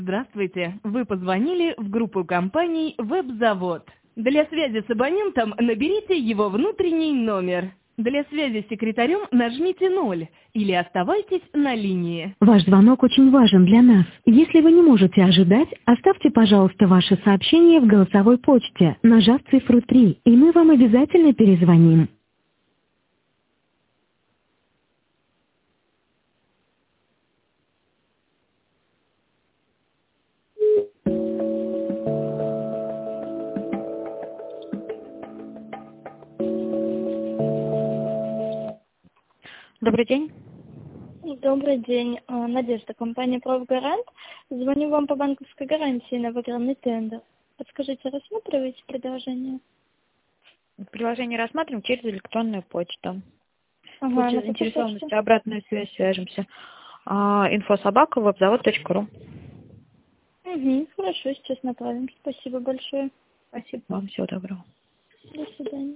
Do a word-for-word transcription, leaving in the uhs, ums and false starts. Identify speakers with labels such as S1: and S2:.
S1: Здравствуйте, вы позвонили в группу компаний «Веб-завод». Для связи с абонентом наберите его внутренний номер. Для связи с секретарем нажмите ноль или оставайтесь на линии. Ваш звонок очень важен для нас. Если вы не можете ожидать, оставьте, пожалуйста, ваше сообщение в голосовой почте, нажав цифру три, и мы вам обязательно перезвоним.
S2: Добрый день.
S3: Добрый день. А, Надежда, компания «Профгарант». Звоню вам по банковской гарантии на выигранный тендер. Подскажите, рассматриваете предложение?
S2: Приложение рассматриваем через электронную почту. В
S3: Ага,
S2: случае
S3: на какую
S2: заинтересованности
S3: почту?
S2: обратную связь свяжемся. А, инфо собака вебзавод точка ру.
S3: Угу, хорошо, сейчас направим. Спасибо большое.
S2: Спасибо вам, всего доброго.
S3: До свидания.